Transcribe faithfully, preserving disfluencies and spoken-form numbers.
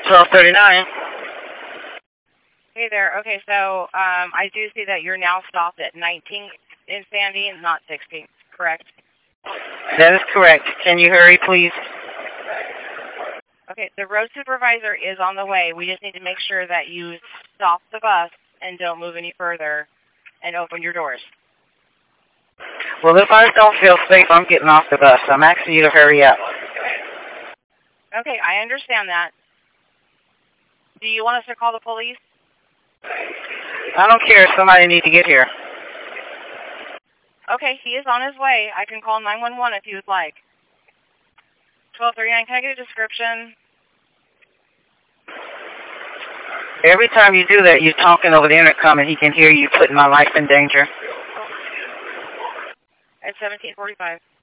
twelve thirty-nine. Hey there. Okay, so um, I do see that you're now stopped at nineteenth in Sandy, not sixteenth, correct? That is correct. Can you hurry, please? Okay, the road supervisor is on the way. We just need to make sure that you stop the bus and don't move any further and open your doors. Well, if I don't feel safe, I'm getting off the bus. I'm asking you to hurry up. Okay, I understand that. Do you want us to call the police? I don't care. Somebody needs to get here. Okay, he is on his way. I can call nine one one if you would like. twelve thirty-nine, can I get a description? Every time you do that, you're talking over the intercom and he can hear you putting my life in danger. At seventeen forty-five.